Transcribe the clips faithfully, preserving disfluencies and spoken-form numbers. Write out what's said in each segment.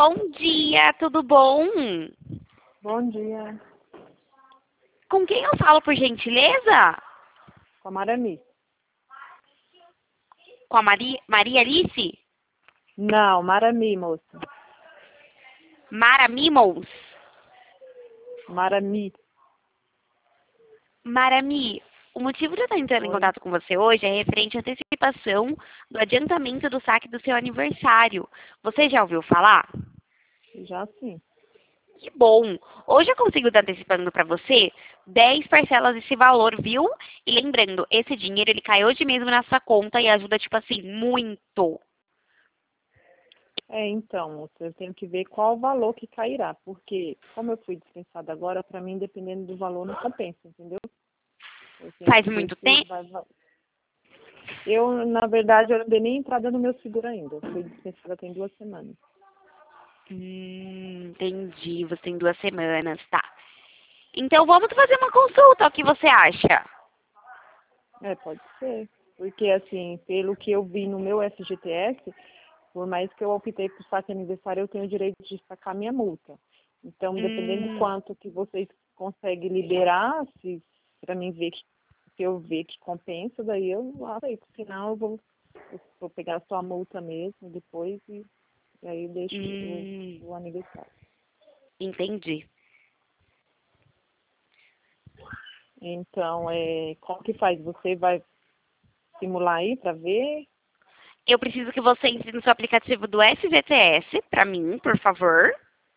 Bom dia, tudo bom? Bom dia. Com quem eu falo, por gentileza? Com a Marami. Com a Maria, Maria Alice? Não, Marami, moça. Mara Mimos? Marami. Marami, o motivo de eu estar entrando em Oi. contato com você hoje é referente à antecipação do adiantamento do saque do seu aniversário. Você já ouviu falar? Já sim. Que bom! Hoje eu consigo estar antecipando para você dez parcelas desse valor, viu? E lembrando, esse dinheiro ele cai hoje mesmo na sua conta e ajuda, tipo assim, muito. É, então, moça, eu tenho que ver qual o valor que cairá, porque como eu fui dispensada agora, para mim, dependendo do valor, não compensa, entendeu? Eu tenho Faz que ver muito se tempo? vai... va- Eu, na verdade, eu não dei nem entrada no meu seguro ainda. Eu fui dispensada tem duas semanas. Hum, entendi. Você tem duas semanas, tá. Então vamos fazer uma consulta, o que você acha? É, pode ser. Porque, assim, pelo que eu vi no meu F G T S, por mais que eu optei por saque aniversário, eu tenho o direito de sacar minha multa. Então, dependendo de Hum, quanto que vocês conseguem liberar, se para mim ver que se eu ver que compensa, daí eu aceito. Senão eu vou, eu vou pegar só a multa mesmo depois e, e aí eu deixo o, hum, o aniversário. entendi. Então, é, como que faz? Você vai simular aí para ver? Eu preciso que você entre no seu aplicativo do S G T S para mim, por favor,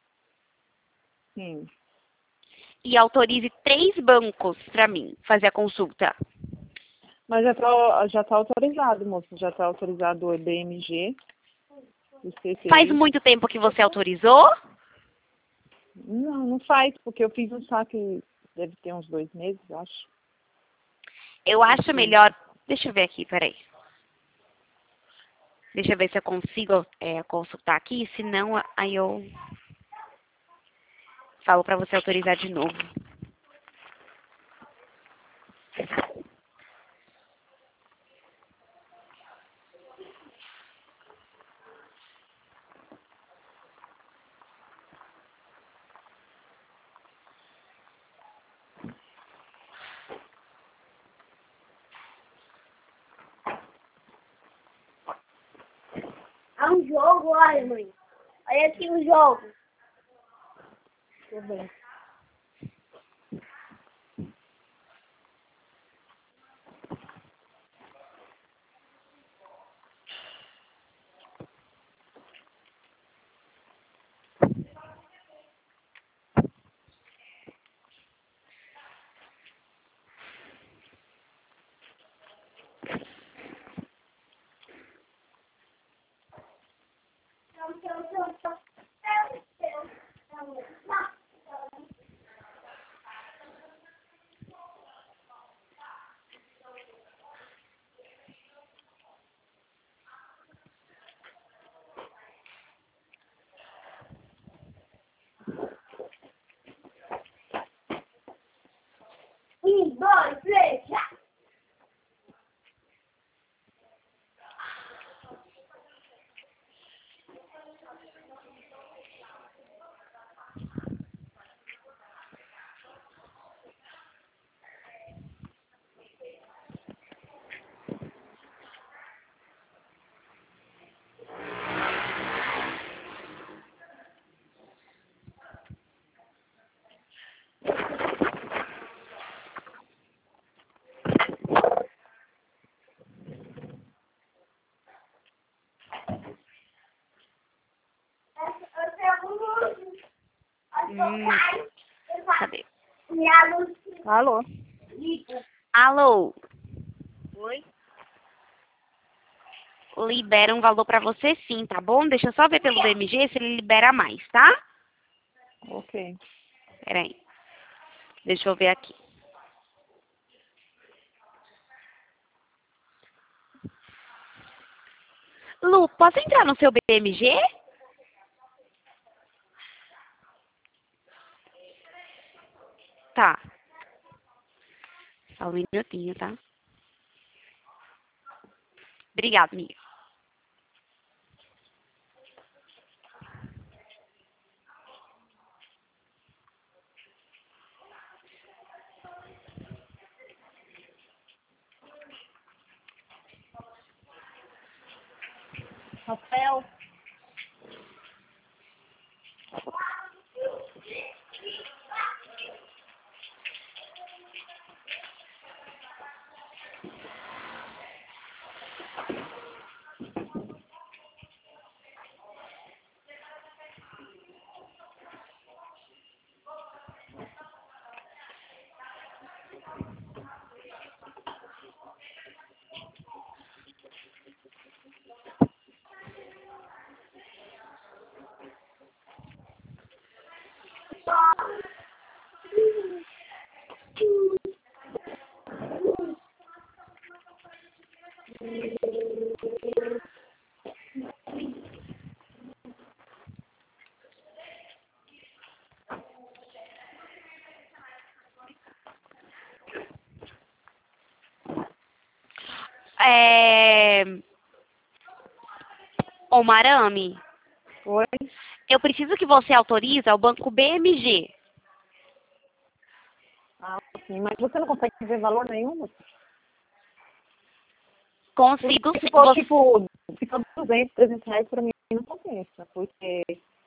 Sim. e autorize três bancos para mim fazer a consulta. Mas já está já tá autorizado, moço. Já está autorizado o B M G, o Faz C T I. muito tempo que você autorizou? Não, não faz, porque eu fiz um saque, deve ter uns dois meses, eu acho. Eu Eu acho fiz. melhor. Deixa eu ver aqui, peraí. Deixa eu ver se eu consigo é, consultar aqui, senão aí eu falo para você autorizar de novo. É um jogo, olha, mãe. Olha aqui o jogo. Tô bem. Um, dois, três, já. Eu tenho um. Hum, cadê? Minha luz Alô? liga. Alô, Oi? libera um valor para você sim, tá bom? Deixa eu só ver pelo B M G se ele libera mais, tá? Ok. Peraí, deixa eu ver aqui. Lu, posso entrar no seu B M G? Tá, só um minutinho, tá? Obrigada, amiga. Rafael. É... Ô, Marame, Oi? eu preciso que você autorize ao banco B M G. Ah, sim, mas você não consegue ver valor nenhum? Consigo Se sim. for, Você... tipo, se for duzentos, trezentos reais, pra mim não compensa, porque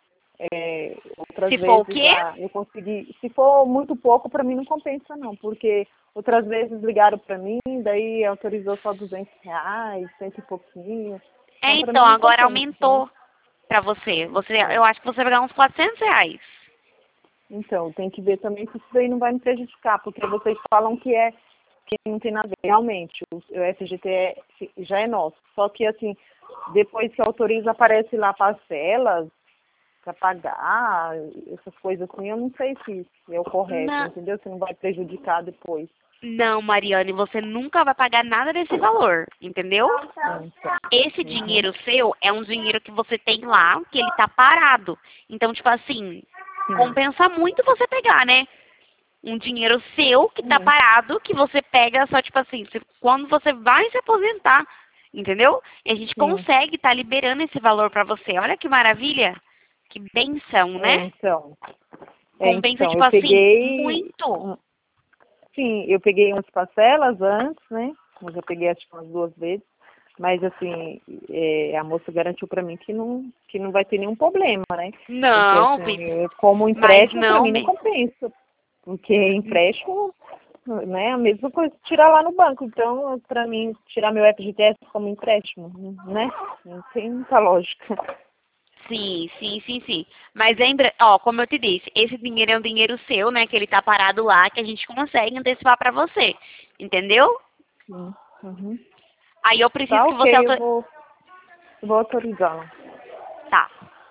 é, outras Se for o vezes quê? já eu consegui, se for muito pouco, pra mim não compensa não, porque outras vezes ligaram pra mim, daí autorizou só duzentos reais, cento e pouquinho. É, Então, pra então, mim não agora compensa, né? aumentou pra você. Você, Então, eu acho que você vai ganhar uns quatrocentos reais. então, tem que ver também se isso daí não vai me prejudicar, porque vocês falam que é que não tem nada a ver. Realmente, o, o F G T S já é nosso. Só que, assim, depois que autoriza, aparece lá parcelas para pagar, essas coisas assim, eu não sei se, se é o correto, Não, entendeu? Se não vai prejudicar depois. não, Mariane, você nunca vai pagar nada desse valor, entendeu? Então, Esse uhum, dinheiro seu é um dinheiro que você tem lá, que ele tá parado. Então, tipo assim, sim, compensa muito você pegar, né? Um dinheiro seu que tá sim, parado, que você pega só, tipo assim, se- quando você vai se aposentar, entendeu? E a gente sim. consegue estar liberando esse valor pra você. Olha que maravilha, que benção, É, né? então, é, Compensa, então, tipo eu assim, peguei, muito. um- sim, eu peguei umas parcelas antes, né? Mas eu peguei acho que umas duas vezes. Mas assim, é, a moça garantiu para mim que não, que não vai ter nenhum problema, né? Porque Não, assim, Pi- eu- como mas empréstimo para não mim não me... compensa. Porque empréstimo, né, a mesma coisa que tirar lá no banco. Então, para mim, tirar meu F G T S como empréstimo, né? Não tem muita lógica. Sim, sim, sim, sim. Mas lembra, ó, como eu te disse, esse dinheiro é um dinheiro seu, né? Que ele tá parado lá, que a gente consegue antecipar pra você. Entendeu? Sim. Uhum. Aí eu preciso Tá que você ok, eu autor... vou, eu vou autorizar. Tá.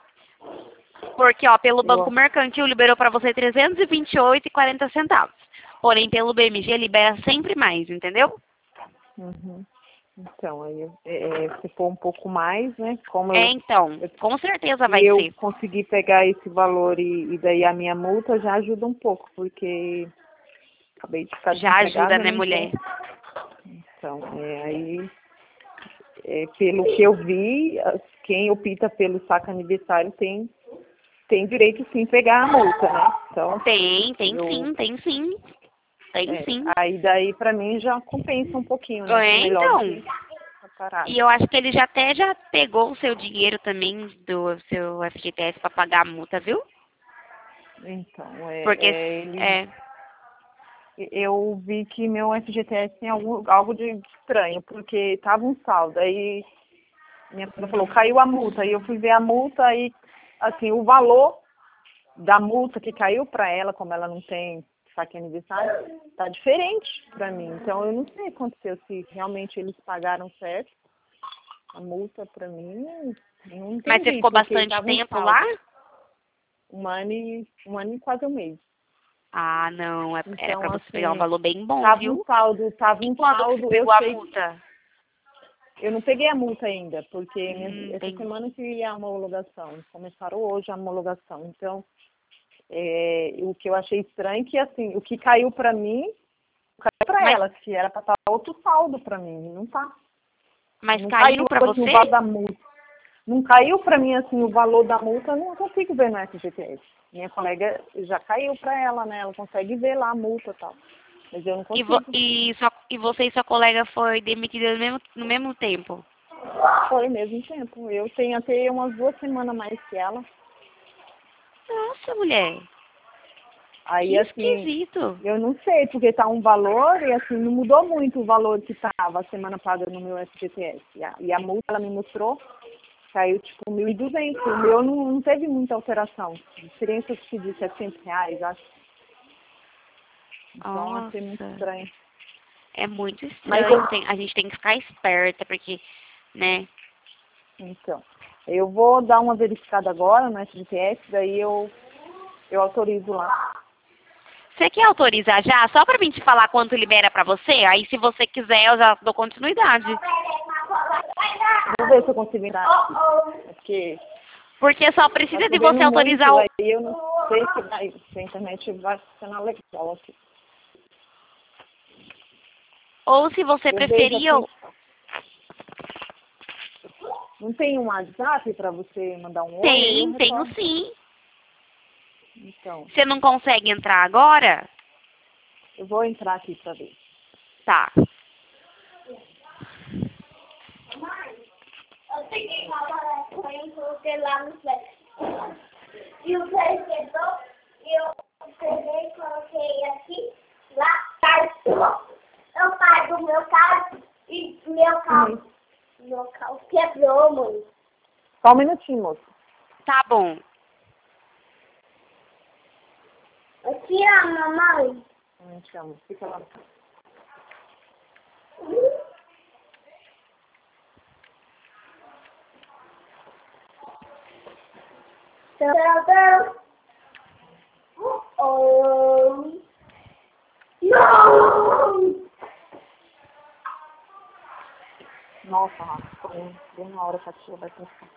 Porque, ó, pelo Banco Eu, Mercantil liberou pra você trezentos e vinte e oito e quarenta centavos. Porém, pelo B M G libera sempre mais, entendeu? uhum. Então, aí, eu- é, é, se for um pouco mais, né? Como É, eu, então, eu com certeza se vai eu ser. conseguir pegar esse valor e, e daí a minha multa já ajuda um pouco, porque acabei de ficar Já ajuda, desempregada, né, né? Então, mulher? então é, aí, é, pelo que eu vi, as- quem opta pelo saque aniversário tem, tem direito sim a pegar a multa, né? Então, Tem, tem eu, sim, tem sim. Tem é, sim. aí daí pra mim já compensa um pouquinho, né? É, Melhor do então. que a parada. E eu acho que ele já até já pegou o seu dinheiro também do seu F G T S pra pagar a multa, viu? Então, é, Porque, é, ele é, eu vi que meu F G T S tem algo, algo de estranho, porque estava um saldo. Aí minha filha falou, caiu a multa. Aí eu fui ver a multa e, assim, o valor da multa que caiu para ela, como ela não tem saque aniversário, tá diferente para mim. Então eu não sei o que aconteceu, se realmente eles pagaram certo a multa para mim. Não mas você entendi, ficou porque bastante estava um tempo lá? saldo. Um ano e, um ano e quase um mês. Ah, não, é, era Então, pra você pegar um assim, valor bem bom, tava um viu? saldo, tava E um quando que você saldo, eu pegou a sei, multa? eu não peguei a multa ainda, porque minha- Hum, essa tem... semana que ia a homologação, começaram hoje a homologação. Então, é, o que eu achei estranho é que, assim, o que caiu pra mim, caiu pra Mas, ela, que era pra estar outro saldo pra mim, e não tá. mas Não caiu caiu, pra assim, o você? valor da multa. Não caiu pra mim, assim, o valor da multa, eu não consigo ver no F G T S. Minha colega já caiu pra ela, né, ela consegue ver lá a multa e tal. Mas eu não E, vo, consigo. e, sua, e você e sua colega foi demitida no mesmo, no mesmo tempo? Foi o mesmo tempo. Eu tenho até umas duas semanas a mais que ela. Nossa, mulher. Aí, Que assim, esquisito. eu não sei, porque tá um valor e, assim, não mudou muito o valor que tava a semana passada no meu F G T S. E a, e a multa, ela me mostrou, caiu, tipo, mil e duzentos. O meu não, não teve muita alteração. Diferença, acho que de setecentos reais, acho. Então, achei muito Nossa. estranho. É muito Mas estranho. eu, Tem- a gente tem que ficar esperta, porque, né? então, eu vou dar uma verificada agora no F G T S, daí eu, eu autorizo lá. Você quer autorizar já? Só pra mim te falar quanto libera pra você? Aí, se você quiser, eu já dou continuidade. Vou ver se eu consigo entrar aqui. Porque Porque só tá precisa de chovendo você autorizar muito, o... aí eu não sei se, vai, se a internet vai funcionar legal aqui. Ou se você Eu vejo preferir, eu... aqui. Não tem um WhatsApp para você mandar um oi? Aí eu Tem, tenho retorno. sim. Então, Você não consegue entrar agora? eu vou entrar aqui para ver. Tá. Eu peguei uma palestra e coloquei lá no Flex. E o Flex chegou e eu peguei e coloquei aqui, lá atrás. Eu pai do meu carro e meu carro, meu carro quebrou, mãe. Só um minutinho, moço. Tá bom. Aqui, ó, mamãe. Então, fica lá. Tadã. Oh. Não! Nossa, Rafa, ficou bem na hora que a tia vai pensar.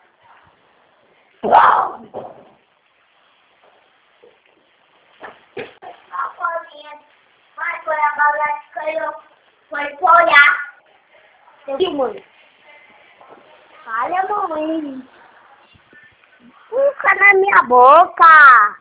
A bolinha vai foi a bola que caiu, foi olhar. E mãe? Olha, mãe. Fica na minha boca.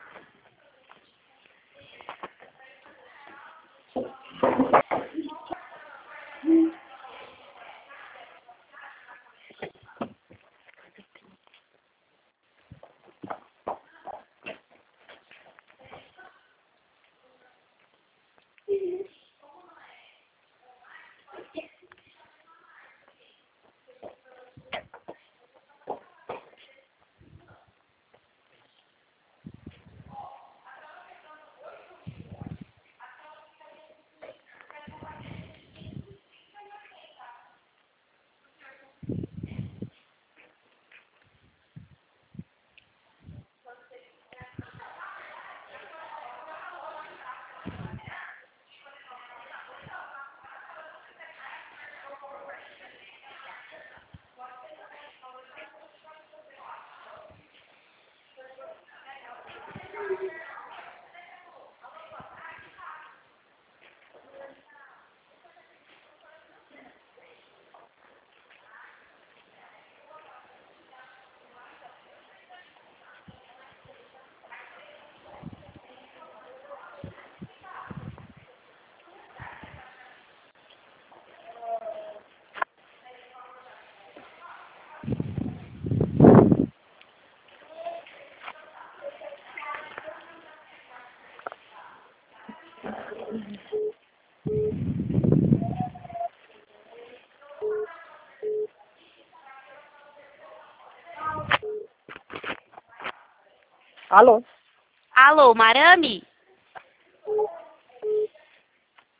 Alô? Alô, Marame?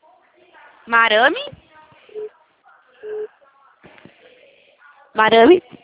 Marame? Marame?